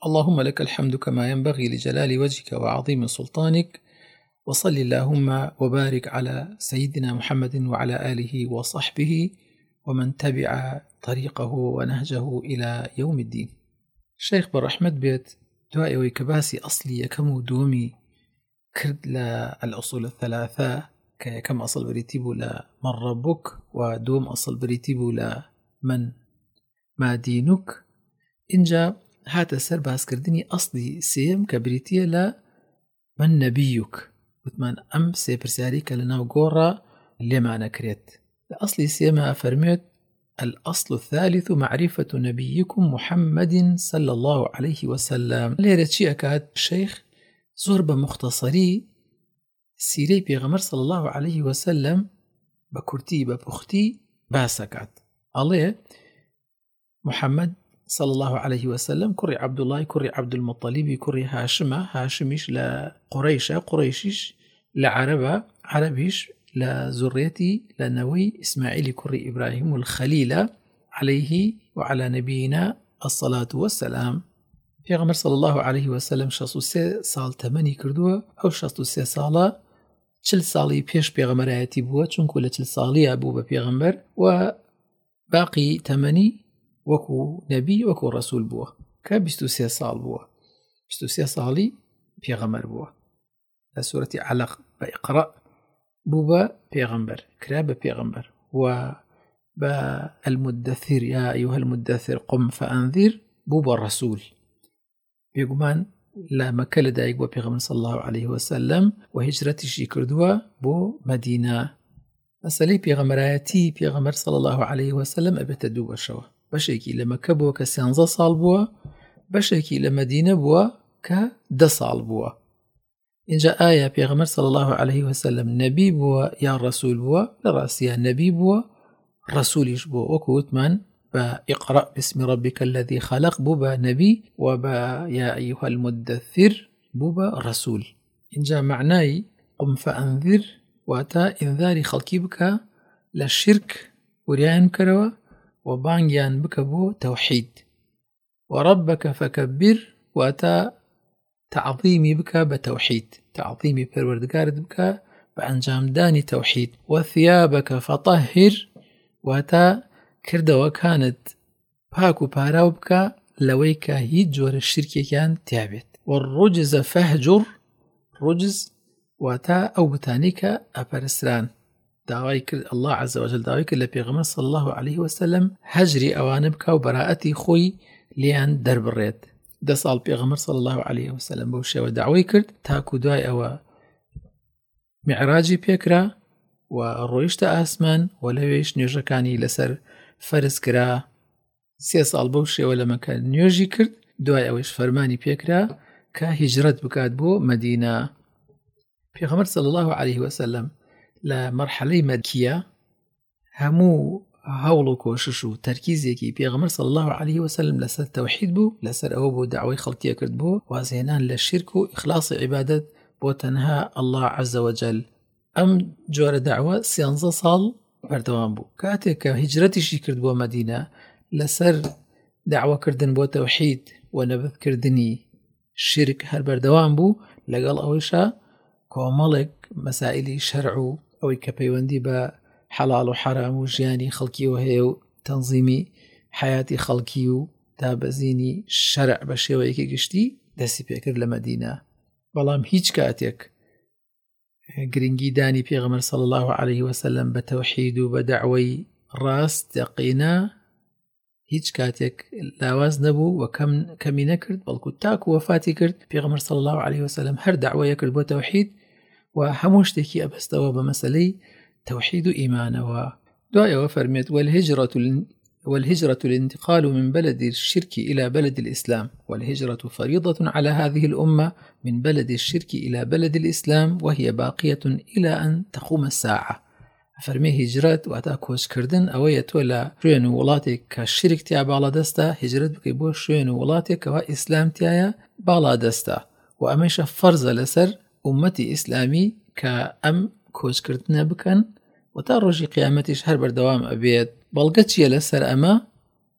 اللهم لك الحمد كما ينبغي لجلال وجهك وعظيم سلطانك، وصل اللهم وبارك على سيدنا محمد وعلى آله وصحبه ومن تبع طريقه ونهجه إلى يوم الدين. الشيخ برحمة بيت دعائي ويكباسي أصلي يكم دومي كرد للأصول الثلاثة كم أصل بريتيبو لمن ربك، ودوم أصل بريتيبو لمن ما دينك. إنجا هات السر باس كردني أصلي سيم كبريتية لمن نبيك، وثمان أم سيبرساريك لنا وقورا اللي معنا كريت. أصلي سيما أفرميت الأصل الثالث معرفة نبيكم محمد صلى الله عليه وسلم. ليرة شيء أكاد الشيخ زربة مختصري سيري بيغمر صلى الله عليه وسلم بكرتي ببختي باسكات عليه محمد صلى الله عليه وسلم كري عبد الله كري عبد المطلب كري هاشمة هاشميش لقريشة قريشيش لعربة عربيش لزريتي لنوي إسماعيل كري إبراهيم الخليل عليه وعلى نبينا الصلاة والسلام. پیغمبر صلى الله عليه وسلم 63 سال تمنی کردووە. ئەو 63 ساڵە 40 ساڵی پێش پێغەمبەرایەتی بووە، چونکو لە 40 ساڵیە بوو بە پێغەمبەر، و باقی تەمەنی وەکو نەبی وەکو ڕەسوول بووە کە 23 ساڵ بووە. 23 ساڵی پێغەمبەر بووە. لە سورەتی علق بە ئیقرا بوو بە پێغەمبەر، کرا بە پێغەمبەر، و بە المدثر یا ئەیها المدثر قم فأنذر بوو بە ڕەسوول. بێگومان لە مەکە لەدایک بووە پێغەمبەر صلی الله عليه وسلم و هیجرەتیشی کردووە بۆ مەدینە. مەسەلەی پێغەمبەرایەتی پێغەمبەر صلی الله عليه وسلم ئەبێتە دوو بەشەوە. بەشێکی لە مەکە بووە کە 13 ساڵ بووە، بەشێکی لە مەدینە بووە کە 10 ساڵ بووە. اینجا ئایا پێغەمبەر صلی الله عليه وسلم نەبی بووە یا ڕەسوول بووە؟ لە ڕاستیە نەبی بووە، ڕەسوولیش بووە، وەکو وتمان بإقرأ باسم ربك الذي خلق بوبا نبي، وبا يا أيها المدثر بوبا رسول. إنجا معناي قم فأنذر واتا إنذاري خلقي بك للشرك وريان كروا، وبانجيان بك بو توحيد، وربك فكبر واتا تعظيمي بك بتوحيد، تعظيمي پروردگارت بك بأنجام داني توحيد، وثيابك فطهر واتا کردەوە کانت پاک و پاراو بکە لەوەی کە هیچ جۆرە شرکێکیان تیابێت. والرجز فهجر، ڕجز واتە ئەو بتانەی کە ئەپەرستران. داوای کرد الله عز وجل، داوای کرد لە پێغەمبەر صلی الله عليه وسلم هەجری ئەوانە بکە و بەراەتی خۆی لیان دەربڕێت. 10 ساڵ پێغەمبەر صلی الله عليه وسلم بەو شێوە داوای کرد، تاکو دوای ئەوە معراجی پێکرا و ڕۆیشتە ئاسمان، و لەوێش نوێژەکانی لەسەر فەرز کرا. 3 ساڵ بەو شێوە لە مەکە نوێژی کرد، دوای ئەوەش فەرمانی پێکرا کە هیجرەت بکات بۆ مەدینە. پێغەمبەر صلی الله عليه وسلم لە مەرحەلەی مەکیە هەموو هەوڵ و کۆشش و تەرکیزێکی پێغەمبەر صلی الله عليه وسلم لەسەر تەوحید بوو، لەسەر ئەوە بۆ داوای خەڵکیە کرد بۆ وازهێنان لە شرک و ئیخلاصی عیبادەت بۆ تەنها الله عز وجل. ئەم جۆرە داوا 13 ساڵ بەردەوام بوو. کاتێک کە هیجرەتیشی کرد بۆ مەدینە لەسەر داواکردن بۆ تەوحید و نەبەذکردنی شرک هەر بەردەوام بوو، لەگەڵ ئەوەشە کۆمەڵێک مەسائلی شەرع و ئەوەی کە پەیوەندی بە حەڵاڵ و حەرام و ژیانی خەڵکیەوە هەیە و تەنزیمی حیاتی خەڵکی و دابەزینی شەرع بە شێوەیەکی گشتی دەستی پێکرد لە مەدینە. بەڵام هیچ کاتێک گرنگی دانی پێغەمبەر صلی الله عليه وسلم بە تەوحید و بە دەعوەی ڕاست یەقینە هیچ کاتێک لاواز نەبوو و کەمی نەکرد، بەڵکو تاکو وەفاتی کرد پێغەمبەر صلی الله عليه وسلم هەر دەعوەیە کرد بۆ تەوحید و هەموو شتێکی ئەبەستەوە بە مەسەلەی تەوحید و ئیمانەوە. دوایەوە فەرمێت والهجرة الانتقال من بلد الشرك إلى بلد الإسلام، والهجرة فريضة على هذه الأمة من بلد الشرك إلى بلد الإسلام، وهي باقية إلى أن تقوم الساعة. فرمي هجرات واتا كوش كردن أوية تولا شوين ولاتي كشرك تيا بالا دستا، هجرت بكي بو شوين ولاتي كوا إسلام تيا بالا دستا، وأميش فرز لسر أمتي إسلامي كأم كوش كردن بكن وتا ڕۆژی قیامەتیش هەر بەردەوام ئەبێت. بەڵگە چیە لەسەر ئەمە؟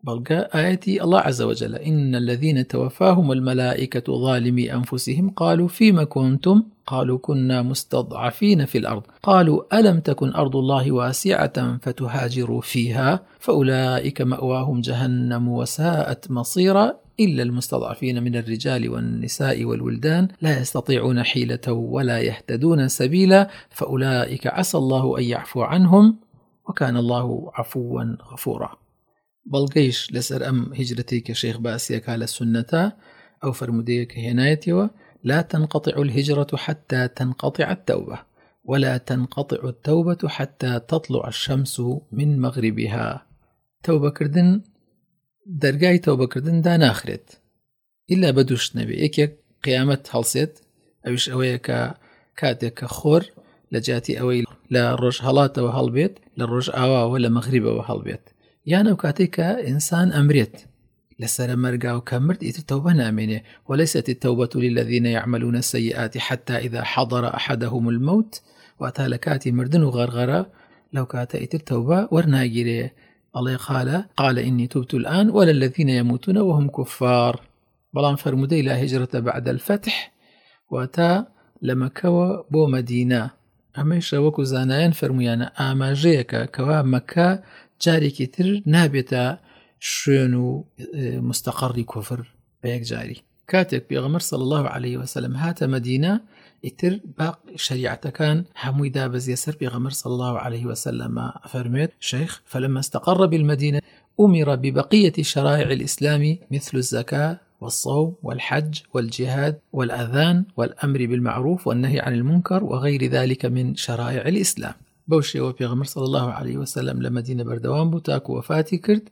بلغا آياتي الله عز وجل إن الذين توفاهم الملائكة ظالمي أنفسهم قالوا فيما كنتم قالوا كنا مستضعفين في الأرض قالوا ألم تكن أرض الله واسعة فتهاجروا فيها فأولئك مأواهم جهنم وساءت مصيرا إلا المستضعفين من الرجال والنساء والولدان لا يستطيعون حيلة ولا يهتدون سبيلا فأولئك عسى الله أن يعفو عنهم وكان الله عفوا غفورا. بلغيش لسر أم هجرتي كشيخ باسيك على السنة أو فرموديك هنايتي لا تنقطع الهجرة حتى تنقطع التوبة ولا تنقطع التوبة حتى تطلع الشمس من مغربها. توبة كردن درجاي توبة كردن دا ناخرت إلا بدوش نبي إيك قيامة هلسيت أوش أويك كاتك خور لجاتي أوي لرج هلاته وهالبيت للرج آوا ولا مغربه وهالبيت يعني وكاتك إنسان أمريت لسر مرقا وكمرت التوبة نامنة وليست التوبة للذين يعملون السيئات حتى إذا حضر أحدهم الموت وأتالكاتي مردن وغرغرة لو كاتئت التوبة ورناجري الله قال إني تبت الآن ولا الذين يموتون وهم كفار بلان فرمودي لا هجرة بعد الفتح واتا لمكوا بو مدينة هميش وكو زانايان فرميانا آماجيكا كوا مكة جاري كتر نابتا شنو مستقر كفر بيك جاري كاتك بيغمر صلى الله عليه وسلم هات مدينة اتر باق شريعة كان حموي دابز يسر بيغمر صلى الله عليه وسلم فرميت شيخ فلما استقر بالمدينة أمر ببقية شرائع الإسلام مثل الزكاة والصوم والحج والجهاد والأذان والأمر بالمعروف والنهي عن المنكر وغير ذلك من شرائع الإسلام. بوشي وبيغمر صلى الله عليه وسلم لمدينة بردوان بوتاك وفاتي كرد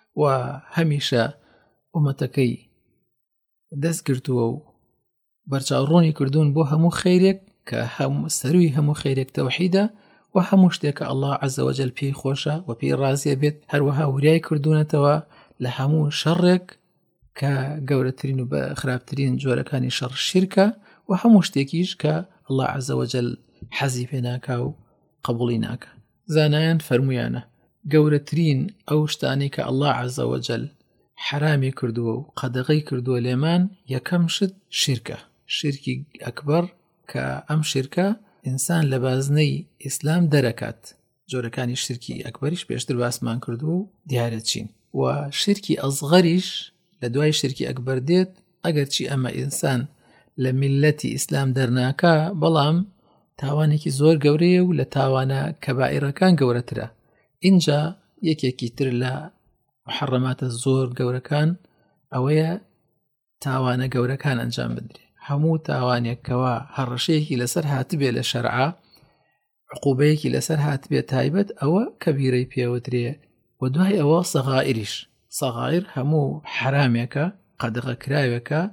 وهميشا أمتكي دس كرتو برچاوروني كردون بو همو خيرك كهم سروي همو خيرك توحيدا وهمو شتيك الله عز وجل بي خوشا وبي رازي بيت هروها ورياي كردونتوا لهمو شرك كجورترين وبخرابترين جوركاني شر الشركة وهمو شتيكيش كالله عز وجل حزيبناك وقبوليناك زانايان فرميانا جورترين أو شتانيك الله عز وجل حرامي كردو وقدغي كردو ليمان يكمشد شركي أكبر كأم شركة إنسان لبازني إسلام دركات جوركاني الشركي أكبرش بيشتر باسمان كردو ديارتشين وشركي أصغرش لدواي شركي أكبر ديت أقرشي أما إنسان لملتي إسلام درناكا بلام تاوانيكي زور قوريه ولا تاوانا كبائر كان قورترا إنجا يكيكي ترلا محرمات الزور قوركان أويا تاوانا قوركان أنجام بدري همو تاوانيك كوا هرشيكي لسرها تبي لشرعا عقوبيكي لسرها تبي تايبت أو كبيري بيوتري ودواي أو صغائر همو حراميك قدغ كرايوك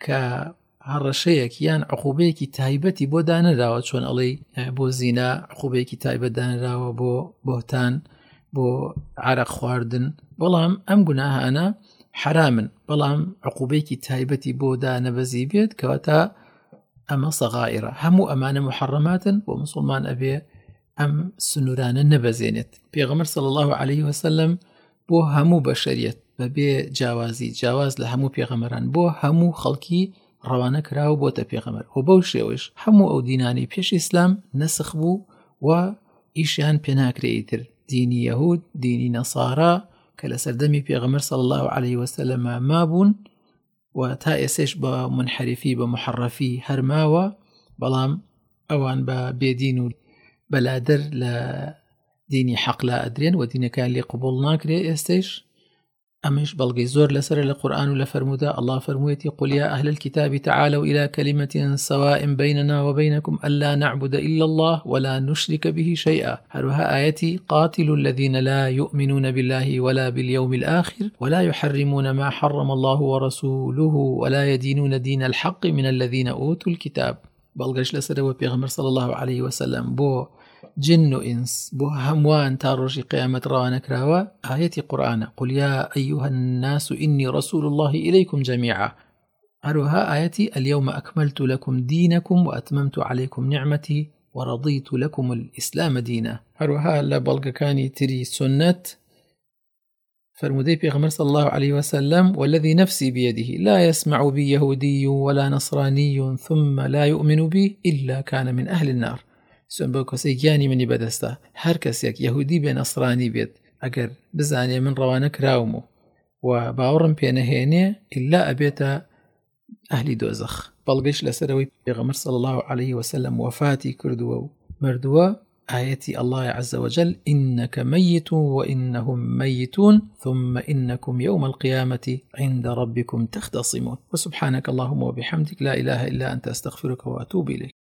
كهرشيك يان عقوبيكي تايبتي بو دانراوة شون علي بو زينا عقوبيكي تايبت دانراوة بو بوهتان بو عرق خواردن بلام أم قناها أنا حراما بلام عقوبيكي تايبتي بو دان بزيبيت كواتا أما صغائر همو أمان محرمات ومسلمان أبي أم سنوران النبزينت بيغمر صلى الله عليه وسلم بو همو بشريت ببي جواز لهمو بيغمران بو همو خلقي روانك راو بوتا بيغمر وبوشيوش همو أو ديناني بيش إسلام نسخ بو وإيشان بيناك ريتر ديني يهود ديني نصارى كلا سردمي بيغمر صلى الله عليه وسلم مابون وتائسيش بمنحرفي بمحرفي هرماوة بلام أوان ببيدينو بلادر لديني حق لا أدرين وديني كان لي قبول ناكري استيش أمش بلغي زور لسر القرآن لفرمودا الله فرمويتي قل يا أهل الكتاب تعالوا إلى كلمة سواء بيننا وبينكم ألا نعبد إلا الله ولا نشرك به شيئا هروها آيتي قاتلوا الذين لا يؤمنون بالله ولا باليوم الآخر ولا يحرمون ما حرم الله ورسوله ولا يدينون دين الحق من الذين أوتوا الكتاب بلغش لسر وبيغمر صلى الله عليه وسلم بو جن إنس بو هموان تاروشي قيامة روانك راوا آية قرآن قل يا أيها الناس إني رسول الله إليكم جميعا أروها آيتي اليوم أكملت لكم دينكم وأتممت عليكم نعمتي ورضيت لكم الإسلام دينا أروها لبلغ كاني تري سنة فرمودەی پێغەمبەر صلى الله عليه وسلم والذي نفسي بيده لا يسمع بي يهودي ولا نصراني ثم لا يؤمن بي إلا كان من أهل النار. سوێن بەو کەسەی گیانی منی بەدەستە، هەر کەسێک یەهودی بێ نەسرانی بێت ئەگەر بزانێ من ڕەوانە کراوم و باوەڕم پێ نەهێنێ ئیلا ئەبێتە ئەهلی دۆزەخ. بەڵگەش لەسەرەوەی پێغەمبەر صلى الله عليه وسلم وفاتی کردووە و مردووە آية الله عز وجل إنك ميت وإنهم ميتون ثم إنكم يوم القيامة عند ربكم تختصمون. وسبحانك اللهم وبحمدك لا إله إلا أنت أستغفرك وأتوب إليك.